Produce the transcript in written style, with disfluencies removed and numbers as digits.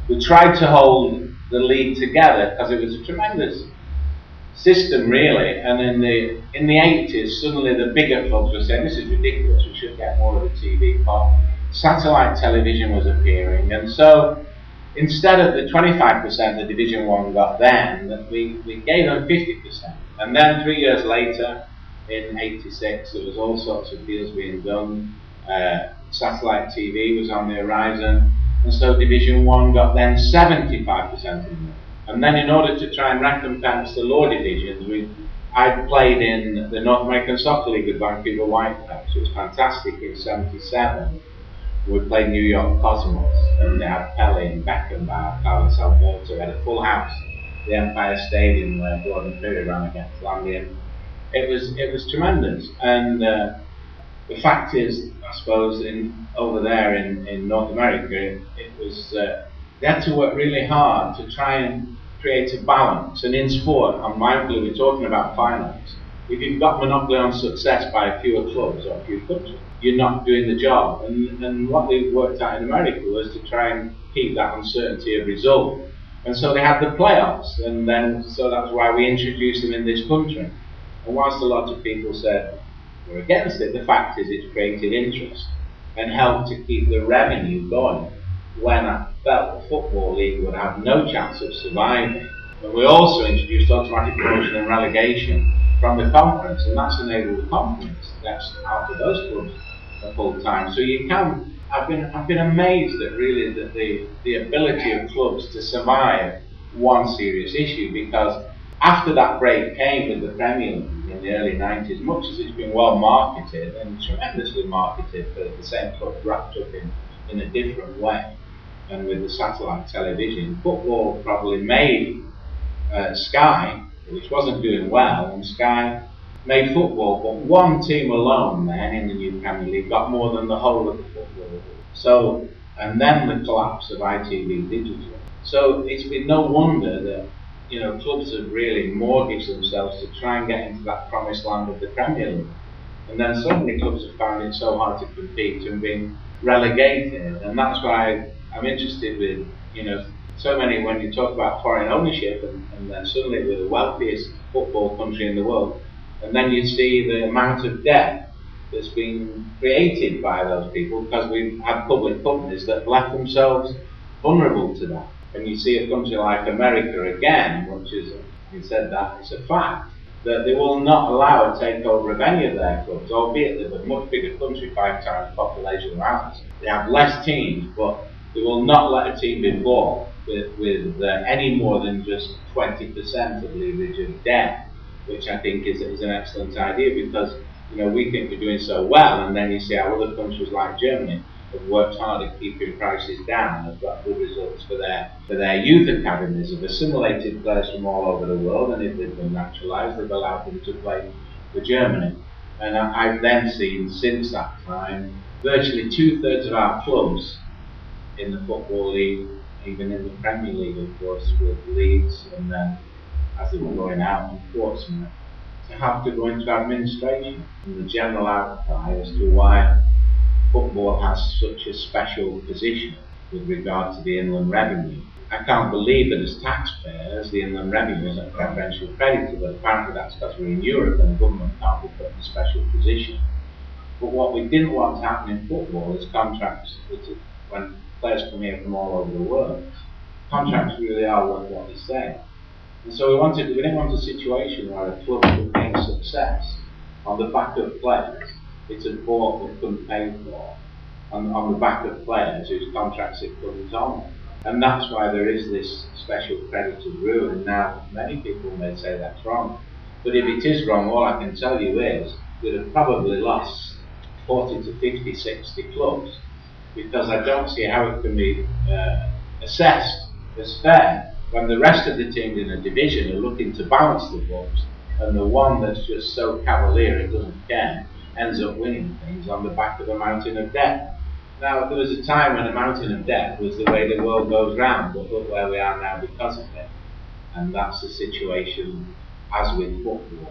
we tried to hold the league together because it was a tremendous system, really. And in the 80s, suddenly the bigger clubs were saying, this is ridiculous, we should get more of a TV pot. Satellite television was appearing, and so instead of the 25% the Division 1 got then, we gave them 50%. And then 3 years later, in 86, there was all sorts of deals being done. Satellite TV was on the horizon, and so Division 1 got then 75% of them. And then in order to try and recompense the lower divisions, I played in the North American Soccer League with Vancouver Whitecaps. It was fantastic in '77. We played New York Cosmos, and they had Pele and Beckenbauer, Carlos Alberto. We had a full house, the Empire Stadium where Gordon Pirie ran against Langley. It was tremendous. And the fact is, I suppose, over there in North America, it was they had to work really hard to try and create a balance. And in sport, on mindfully, we're talking about finance. If you've got monopoly on success by fewer clubs or a few countries, you're not doing the job. And what they worked out in America was to try and keep that uncertainty of result. And so they had the playoffs, and then so that's why we introduced them in this country. And whilst a lot of people said we're against it, the fact is it's created interest and helped to keep the revenue going when I felt the Football League would have no chance of surviving. But we also introduced automatic promotion and relegation from the conference, and that's enabled the conference that's out of those clubs a full time. So you can. I've been amazed at really the ability of clubs to survive one serious issue, because after that break came with the Premier League in the early 90s, much as it's been well marketed and tremendously marketed, for the same club wrapped up in a different way, and with the satellite television, football probably made Sky, which wasn't doing well, and Sky made football, but one team alone then in the new Premier League got more than the whole of the football league. So, and then the collapse of ITV Digital. So it's been no wonder that clubs have really mortgaged themselves to try and get into that promised land of the Premier League. And then so many clubs have found it so hard to compete and been relegated. And that's why I'm interested with, so many, when you talk about foreign ownership, and then suddenly we're the wealthiest football country in the world, and then you see the amount of debt that's been created by those people, because we've had public companies that have left themselves vulnerable to that. And you see a country like America again, which is, you said that, it's a fact, that they will not allow a takeover of any of their clubs, albeit they're a much bigger country, 5 times the population of ours. They have less teams, but they will not let a team be bought with any more than just 20% of leverage of debt, which I think is an excellent idea, because we think we're doing so well, and then you see how other countries like Germany have worked hard at keeping prices down, have got good results for their youth academies, have assimilated players from all over the world, and if they've been naturalised, they've allowed them to play for Germany. And I've then seen since that time virtually 2/3 of our clubs in the Football League, even in the Premier League, of course, with Leeds, and then as they were going out in Portsmouth, to have to go into administration. And the general outcry as to why football has such a special position with regard to the inland revenue. I can't believe that as taxpayers the inland revenue isn't preferential credited, but apparently that's because we're in Europe and the government can't be put in a special position. But what we didn't want to happen in football is contracts, when players come here from all over the world, contracts really are worth what they say. And so we didn't want a situation where a club could gain success on the back of players it had bought but couldn't pay for, on the back of players whose contracts it couldn't honour. And that's why there is this special credited rule, and now many people may say that's wrong. But if it is wrong, all I can tell you is you'd have probably lost 40 to 50, 60 clubs, because I don't see how it can be assessed as fair when the rest of the teams in a division are looking to balance the books, and the one that's just so cavalier it doesn't care ends up winning things on the back of a mountain of debt. Now, there was a time when a mountain of debt was the way the world goes round, but look where we are now because of it. And that's the situation as with football.